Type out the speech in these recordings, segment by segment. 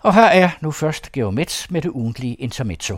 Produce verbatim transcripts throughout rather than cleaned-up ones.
Og her er nu først Georg Metz med det ugentlige intermezzo.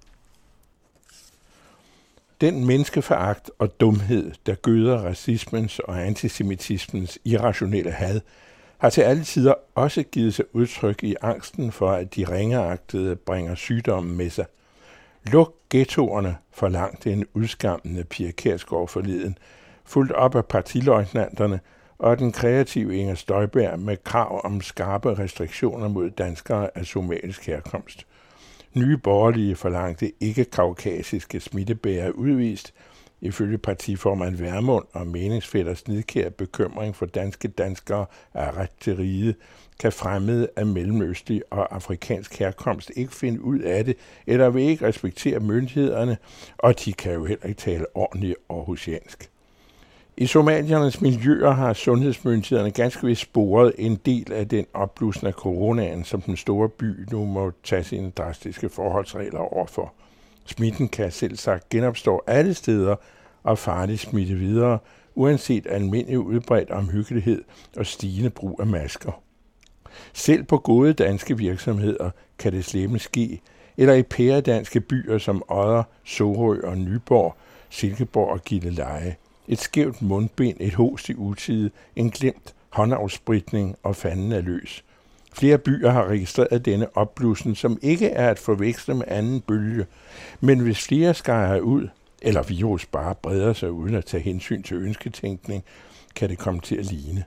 Den menneskeforagt og dumhed, der gøder racismens og antisemitismens irrationelle had, har til alle tider også givet sig udtryk i angsten for, at de ringeagtede bringer sygdommen med sig. Luk ghettoerne, forlangte en udskammende Pia Kjærsgaard forleden, fulgt op af partiløjtnanterne og den kreative Inger Støjberg med krav om skarpe restriktioner mod danskere af somalisk herkomst. Nye borgerlige forlangte ikke-kaukasiske smittebærere udvist, ifølge partiformand Vermund og meningsfætters nidkære bekymring for danske danskere af ret til rige, kan fremmede af mellemøstlig og afrikansk herkomst ikke finde ud af det, eller vil ikke respektere myndighederne, og de kan jo heller ikke tale ordentligt aarhusiansk. I somaliernes miljøer har sundhedsmyndighederne ganske vist sporet en del af den opblussen af coronaen, som den store by nu må tage sine drastiske forholdsregler overfor. Smitten kan selv sagt genopstå alle steder og farligt smitte videre, uanset almindelig udbredt omhyggelighed og stigende brug af masker. Selv på gode danske virksomheder kan det slemme ske, eller i pæredanske byer som Odder, Sorø og Nyborg, Silkeborg og Gilleleje. Et skævt mundbind, et host i utide, en glemt håndafspritning og fanden er løs. Flere byer har registreret denne opblussen, som ikke er at forveksle med anden bølge, men hvis flere skærer ud, eller virus bare breder sig uden at tage hensyn til ønsketænkning, kan det komme til at ligne.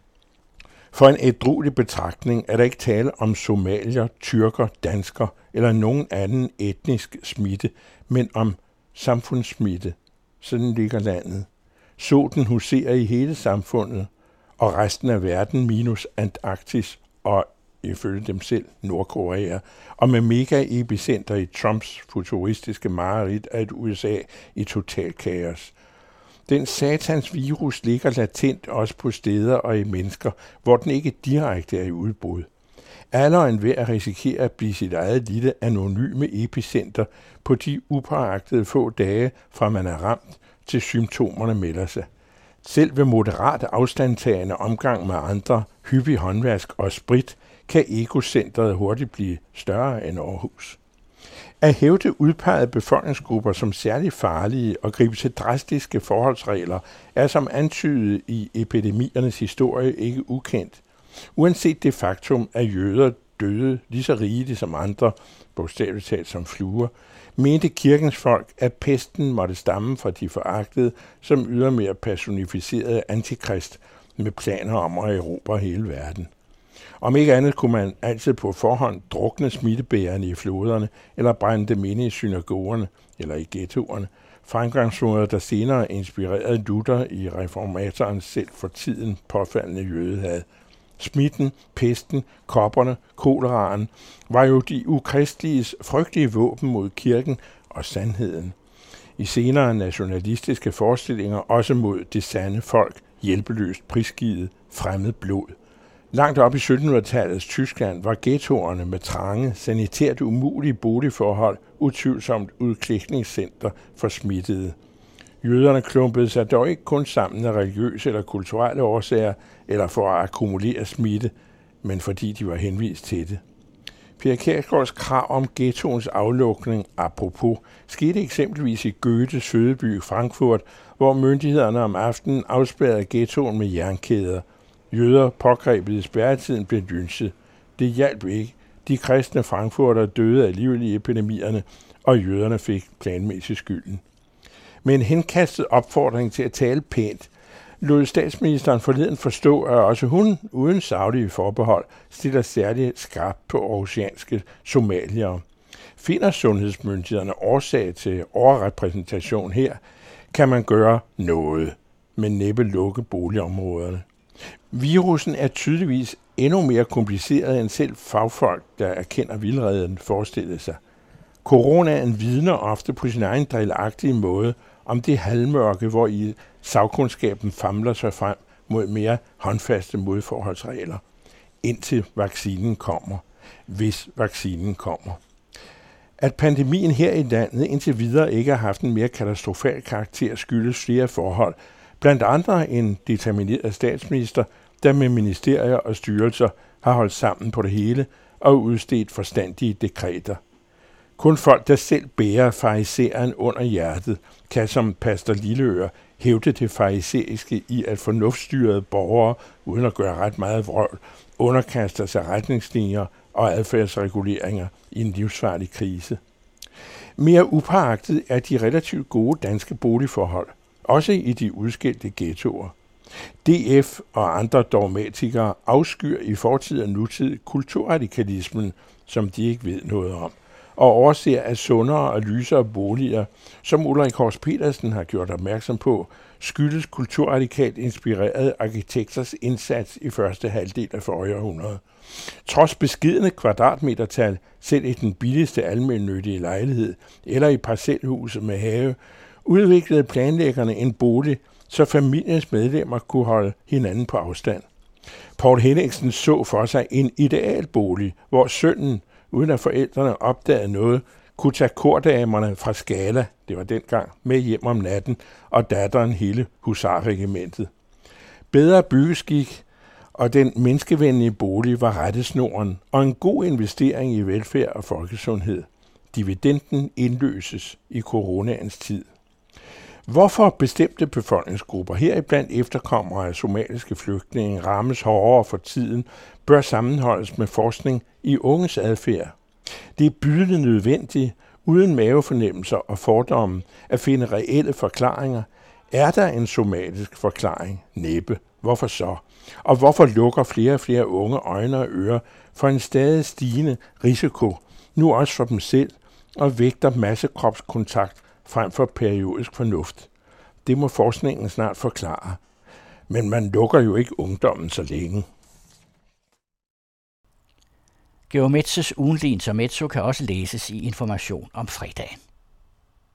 For en ædruelig betragtning er der ikke tale om somalier, tyrker, dansker eller nogen anden etnisk smitte, men om samfundssmitte. Sådan ligger landet. Soten huserer i hele samfundet, og resten af verden minus Antarktis og ifølge dem selv Nordkorea, og med mega-epicenter i Trumps futuristiske mareridt af et U S A i total kaos. Den satans virus ligger latent også på steder og i mennesker, hvor den ikke direkte er i udbrud. Alle og enhver risikerer at blive sit eget lille anonyme epicenter på de upåagtede få dage, fra man er ramt, til symptomerne melder sig. Selv ved moderat afstandtagende omgang med andre, hyppig håndvask og sprit, kan egocentret hurtigt blive større end Aarhus. At hævde udpegede befolkningsgrupper som særlig farlige og gribe til drastiske forholdsregler er som antydet i epidemiernes historie ikke ukendt. Uanset det faktum, at jøder døde lige så rigeligt som andre, bogstaveligt talt som fluer, mente kirkens folk, at pesten måtte stamme fra de foragtede, som ydermere personificerede antikrist med planer om at erobre hele verden. Om ikke andet kunne man altid på forhånd drukne smittebærerne i floderne eller brænde dem inde i synagogerne eller i ghettoerne, fremgangsmåder, der senere inspirerede Luther i reformatorens selv for tiden påfaldende jødehad. Smitten, pesten, kopperne, koleraen var jo de ukristliges frygtelige våben mod kirken og sandheden. I senere nationalistiske forestillinger også mod det sande folk, hjælpeløst prisgivet, fremmed blod. Langt op i syttenhundredetallets Tyskland var ghettoerne med trange, sanitært umulige boligforhold utvivlsomt udklækningscenter for smittede. Jøderne klumpede sig dog ikke kun sammen af religiøse eller kulturelle årsager eller for at akkumulere smitte, men fordi de var henvist til det. Pia Kjærsgaards krav om ghettoens aflukning, apropos, skete eksempelvis i Goethes fødeby Frankfurt, hvor myndighederne om aftenen afspærrede ghettoen med jernkæder. Jøder pågrebet i spærretiden blev lynchet. Det hjalp ikke. De kristne frankfurter døde alligevel i epidemierne, og jøderne fik planmæssigt skylden. Med en henkastet opfordring til at tale pænt, lod statsministeren forleden forstå, at også hun, uden saglige forbehold, stiller særligt skarpt på aarhusianske somaliere. Finder sundhedsmyndighederne årsag til overrepræsentation her, kan man gøre noget, men næppe lukke boligområderne. Virussen er tydeligvis endnu mere kompliceret end selv fagfolk, der erkender vildreden, forestillede sig. Coronaen vidner ofte på sin egen drillagtige måde om det halvmørke, hvor i sagkundskaben famler sig frem mod mere håndfaste modforholdsregler, indtil vaccinen kommer, hvis vaccinen kommer. At pandemien her i landet indtil videre ikke har haft en mere katastrofal karakter, skyldes flere forhold, blandt andre en determineret statsminister, der med ministerier og styrelser har holdt sammen på det hele og udstedt forstandige dekreter. Kun folk, der selv bærer fariseren under hjertet, kan som pastor Lilleøre hævde det farisæiske i, at fornuftstyrede borgere, uden at gøre ret meget vrøvl, underkaster sig retningslinjer og adfærdsreguleringer i en livsfarlig krise. Mere upåagtet er de relativt gode danske boligforhold, også i de udskilte ghettoer. D F og andre dogmatikere afskyr i fortid og nutid kulturradikalismen, som de ikke ved noget om, og overser, at sundere og lysere boliger, som Ulrik Horst Petersen har gjort opmærksom på, skyldes kulturradikalt inspirerede arkitekters indsats i første halvdel af forrige århundrede. Trods beskedne kvadratmetertal, selv i den billigste almennyttige lejlighed eller i parcelhuset med have, udviklede planlæggerne en bolig, så familiens medlemmer kunne holde hinanden på afstand. Poul Henningsen så for sig en idealbolig, hvor sønnen, uden at forældrene opdagede noget, kunne tage kordamerne fra Skala, det var dengang, med hjem om natten, og datteren hele husarregimentet. Bedre byggeskik og den menneskevenlige bolig var rettesnoren og en god investering i velfærd og folkesundhed. Dividenden indløses i coronaens tid. Hvorfor bestemte befolkningsgrupper, heriblandt efterkommere af somaliske flygtninge, rammes hårdere for tiden, bør sammenholdes med forskning i unges adfærd. Det er bydende nødvendigt, uden mavefornemmelser og fordomme, at finde reelle forklaringer. Er der en somalisk forklaring? Næppe. Hvorfor så? Og hvorfor lukker flere og flere unge øjne og ører for en stadig stigende risiko, nu også for dem selv, og vægter massekropskontakt frem for periodisk fornuft? Det må forskningen snart forklare. Men man lukker jo ikke ungdommen så længe. Georg Metzes ugentlige intermezzo kan også læses i Information om fredagen.